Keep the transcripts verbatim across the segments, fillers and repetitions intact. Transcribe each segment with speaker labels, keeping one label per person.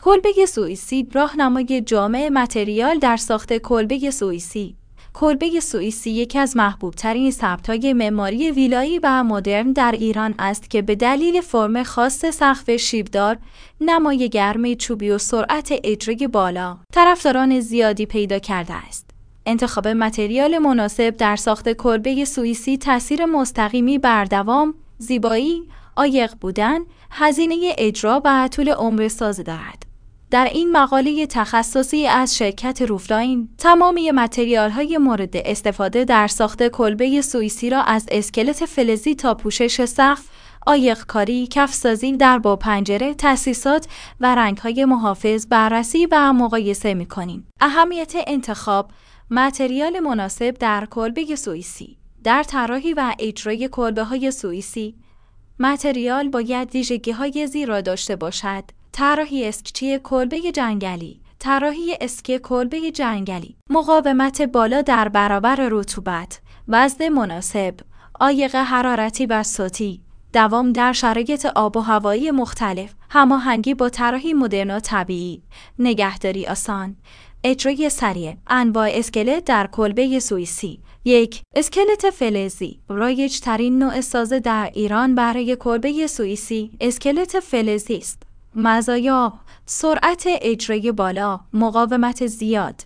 Speaker 1: کلبه سوئیسی راهنمای جامع متریال در ساخت کلبه سوئیسی. کلبه سوئیسی یکی از محبوب‌ترین سبک‌های معماری ویلایی و مدرن در ایران است که به دلیل فرم خاص سقف شیبدار، نمای گرم چوبی و سرعت اجرای بالا، طرفداران زیادی پیدا کرده است. انتخاب متریال مناسب در ساخت کلبه سوئیسی تأثیر مستقیمی بر دوام، زیبایی، عایق بودن، هزینه اجرا و طول عمر ساز دارد. در این مقاله تخصصی از شرکت روفلاین، تمامی متریال‌های مورد استفاده در ساخت کلبه سوئیسی را از اسکلت فلزی تا پوشش سقف، عایق کاری، کفسازی، درب و پنجره، تأسیسات و رنگ‌های محافظ بررسی و مقایسه می‌کنیم. اهمیت انتخاب متریال مناسب در کلبه سوئیسی. در طراحی و اجرای کلبه‌های سوئیسی، متریال باید ویژگی‌های زیر را داشته باشد: طراحی اسکی کلبه جنگلی، طراحی اسکی کلبه جنگلی، مقاومت بالا در برابر رطوبت، وزن مناسب، عایق حرارتی و صوتی، دوام در شرایط آب و هوایی مختلف، هماهنگی با طراحی مدرن و طبیعی، نگهداری آسان، اجرای سریع. انواع اسکلت در کلبه سوئیسی. یک. اسکلت فلزی. رایج ترین نوع ساز در ایران برای کلبه سوئیسی اسکلت فلزی است. مزایا: سرعت اجرای بالا، مقاومت زیاد،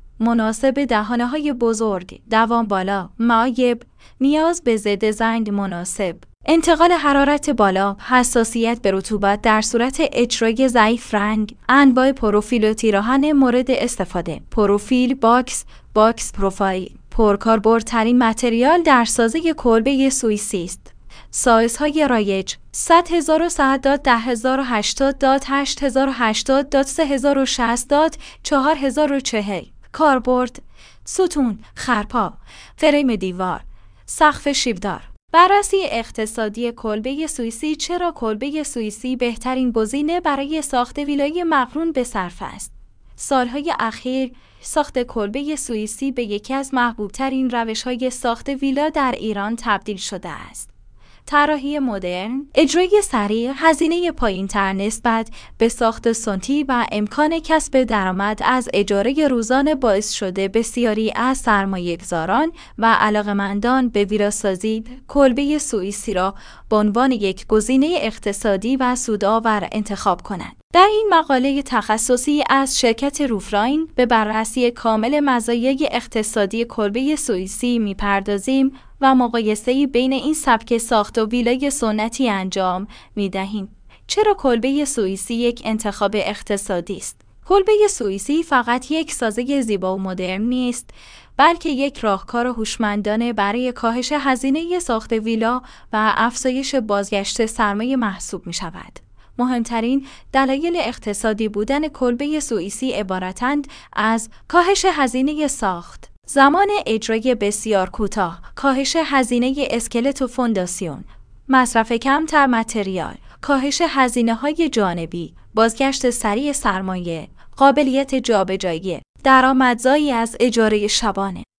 Speaker 1: مناسب دهانه‌های بزرگ، دوام بالا. معایب: نیاز به ضد زنگ مناسب، انتقال حرارت بالا، حساسیت به رطوبت در صورت اجرای ضعیف رنگ. انواع پروفیل و تیراهن مورد استفاده. پروفیل باکس، باکس پروفایل، پرکاربردترین متریال در سازی کلبه سوئیسی است. سایزهای رایج: صد هزار و صد، ده هزار و هشتاد، هشت هزار و هشتاد، سه هزار و شصت، چهار هزار و چهل. کاربرد: ستون، خرپا، فریم دیوار، سقف شیبدار. بررسی اقتصادی کلبه سوئیسی. چرا کلبه سوئیسی بهترین گزینه برای ساخت ویلای مقرون به صرف است؟ سالهای اخیر ساخت کلبه سوئیسی به یکی از محبوبترین روش‌های ساخت ویلا در ایران تبدیل شده است. طراحی مدرن، اجرای سریع، هزینه پایین‌تر نسبت به ساخت سنتی و امکان کسب درآمد از اجاره روزانه باعث شده بسیاری از سرمایه‌گذاران و علاقه‌مندان به ویلاسازی کلبه سوئیسی را به عنوان یک گزینه اقتصادی و سودآور انتخاب کنند. در این مقاله تخصصی از شرکت روفلاین به بررسی کامل مزایای اقتصادی کلبه سوئیسی می‌پردازیم و مقایسه‌ای بین این سبک ساخت و ویلای سنتی انجام می‌دهیم. چرا کلبه سوئیسی یک انتخاب اقتصادی است؟ کلبه سوئیسی فقط یک سازه زیبا و مدرن نیست، بلکه یک راهکار هوشمندانه برای کاهش هزینه ساخت ویلا و افزایش بازگشت سرمایه محسوب می‌شود. مهمترین دلایل اقتصادی بودن کلبه سوئیسی عبارتند از کاهش هزینه ساخت، زمان اجرای بسیار کوتاه، کاهش هزینه اسکلت و فونداسیون، مصرف کمتر متریال، کاهش هزینه‌های جانبی، بازگشت سریع سرمایه، قابلیت جابجایی، درآمدزایی از اجاره شبانه.